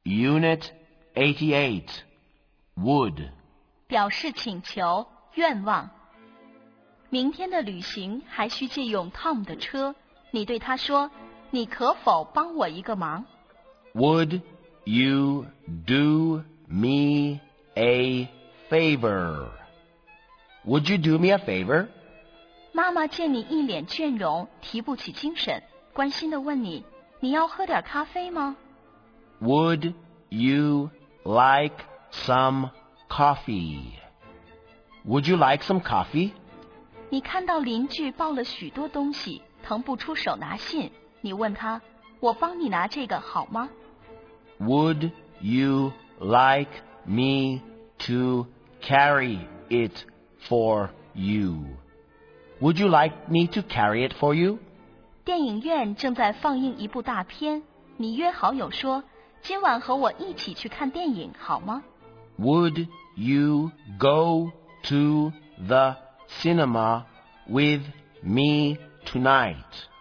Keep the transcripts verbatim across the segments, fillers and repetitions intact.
Unit eighty-eight. Would. 表示请求、愿望。明天的旅行还需借用 Tom 的车，你对他说，你可否帮我一个忙？ Would you do me a favor? Would you do me a favor? 妈妈见你一脸倦容，提不起精神，关心地问你，你要喝点咖啡吗？ Would you like some coffee? Would you like some coffee? 你看到邻居抱了许多东西，腾不出手拿信，你问他，我帮你拿这个好吗？ Would you like me to carry it for you? Would you like me to carry it for you? 电影院正在放映一部大片，你约好友说，今晚和我一起去看电影好吗？ Would you go to the cinema with me tonight?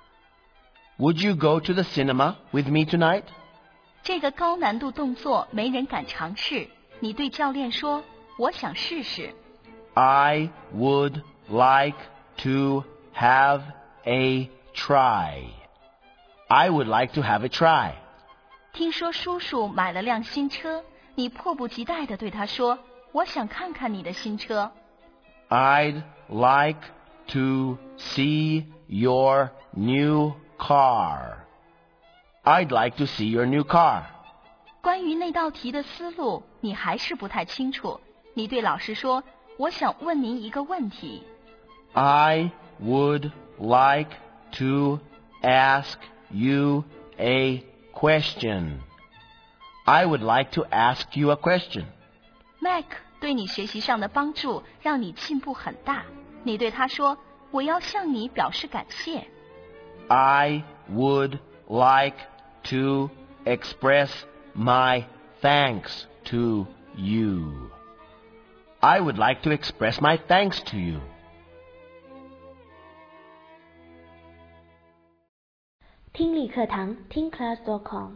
Would you go to the cinema with me tonight? 这个高难度动作没人敢尝试，你对教练说，我想试试。 I would like to have a try. I would like to have a try. 听说叔叔买了辆新车，你迫不及待地对他说，我想看看你的新车。 I'd like to see your new car. I'd like to see your new car. 关于那道题的思路，你还是不太清楚。你对老师说，我想问您一个问题。 I would like to ask you a question. I would like to ask you a question. Mac 对你学习上的帮助让你进步很大。你对他说，我要向你表示感谢。 I would like to express my thanks to you. I would like to express my thanks to you. 听力课堂听 class dot com